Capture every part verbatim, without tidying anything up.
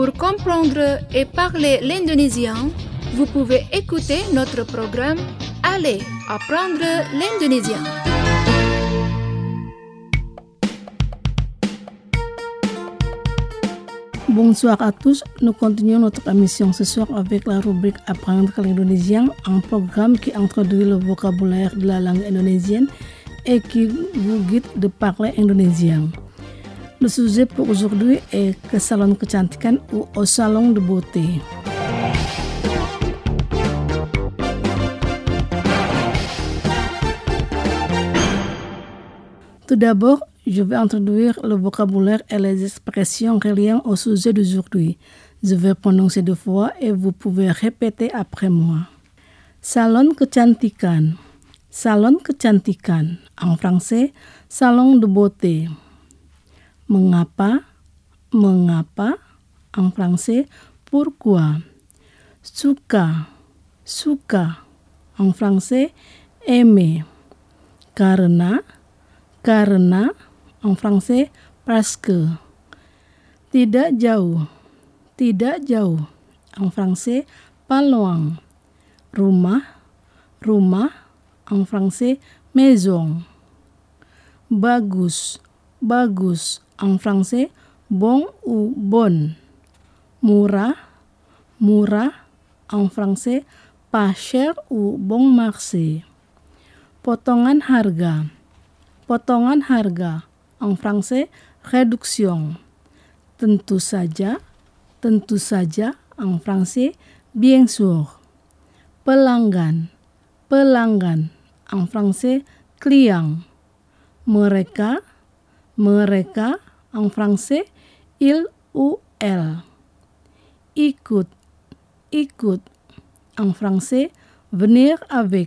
Pour comprendre et parler l'indonésien, vous pouvez écouter notre programme Allez apprendre l'indonésien. Bonsoir à tous, nous continuons notre émission ce soir avec la rubrique Apprendre l'indonésien, un programme qui introduit le vocabulaire de la langue indonésienne et qui vous guide de parler indonésien. Le sujet pour aujourd'hui est ke salon kecantikan ou au salon de beauté. Tout d'abord, je vais introduire le vocabulaire et les expressions reliées au sujet d'aujourd'hui. Je vais prononcer deux fois et vous pouvez répéter après moi. Salon kecantikan. Salon kecantikan. En français, salon de beauté. Mengapa? Mengapa? En français, pourquoi? Suka. Suka. En français, aimer. Karena. Karena, en français, parce que. Tidak jauh. Tidak jauh. En français, pas loin. Rumah. Rumah. En français, maison. Bagus. Bagus. En français, bon ou bonne. Murah. Murah. En français, pas cher ou bon marché. Potongan harga. Potongan harga, en français, réduction. Tentu saja, tentu saja, en français, bien sûr. Pelanggan, pelanggan, en français, client. Mereka, mereka, en français, il ou elle. Ikut, ikut, en français, venir avec.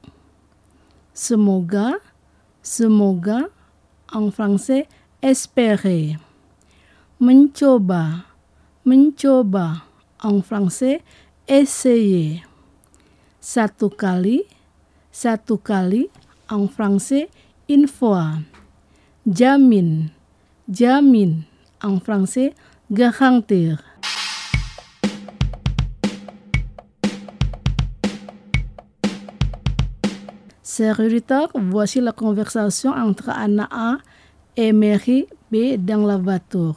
Semoga, Semoga, en français, espérer. Mencoba, mencoba, en français, essayer. Satu kali, satu kali, en français, une fois. Jamin, jamin, en français, garantir. Chers auditeurs, voici la conversation entre Anna A et Mary B dans la voiture.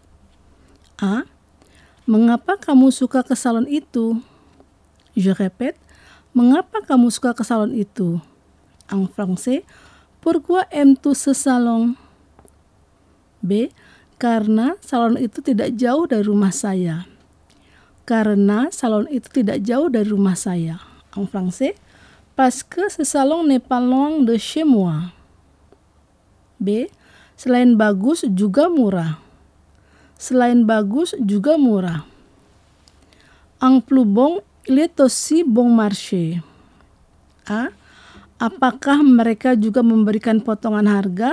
A. Mengapa kamu suka ke salon itu? Je répète. Mengapa kamu suka ke salon itu? En français, pourquoi aimes-tu ce salon? B. Karena salon itu tidak jauh dari rumah saya. Karena salon itu tidak jauh dari rumah saya. En français, parce que ce salon n'est pas loin de chez moi. B. Selain bagus juga murah. Selain bagus juga murah. En plus bon, il est aussi bon marché. A. Apakah mereka juga memberikan potongan harga?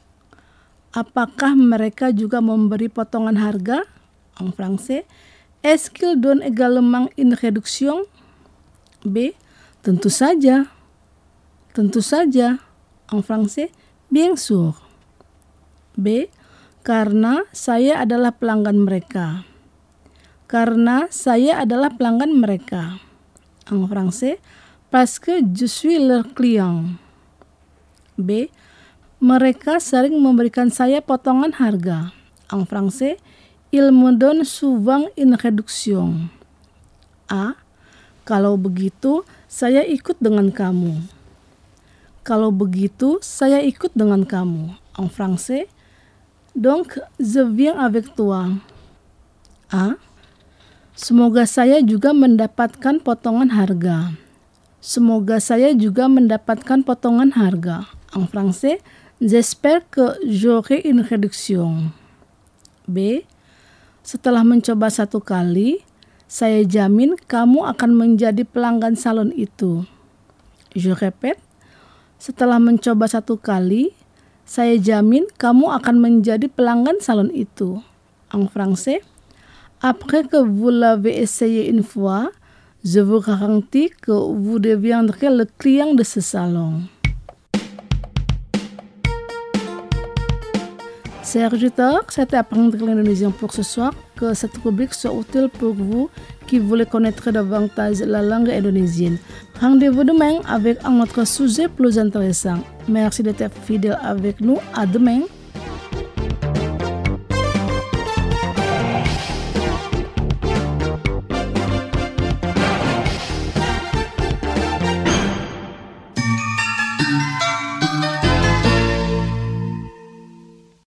Apakah mereka juga memberi potongan harga? En français, est-ce qu'ils donnent également une réduction? B. Tentu saja. Tentu saja. En français, bien sûr. B. Karena saya adalah pelanggan mereka. Karena saya adalah pelanggan mereka. En français, parce que je suis leur client. B. Mereka sering memberikan saya potongan harga. En français, ils me donnent souvent une réduction. A. Kalau begitu, saya ikut dengan kamu. Kalau begitu, saya ikut dengan kamu. En français, donc je viens avec toi. A. Semoga saya juga mendapatkan potongan harga. Semoga saya juga mendapatkan potongan harga. En français, j'espère que j'aurai une réduction. B. Setelah mencoba satu kali, saya jamin kamu akan menjadi pelanggan salon itu. Je répète, setelah mencoba satu kali, saya jamin kamu akan menjadi pelanggan salon itu. En français, après que vous l'avez essayé une fois, je vous garantis que vous deviendrez le client de ce salon. Chers auditeurs, c'était Apprendre l'Indonésien pour ce soir. que cette rubrique soit utile pour vous qui voulez connaître davantage la langue indonésienne. Rendez-vous demain avec un autre sujet plus intéressant. Merci d'être fidèle avec nous. À demain.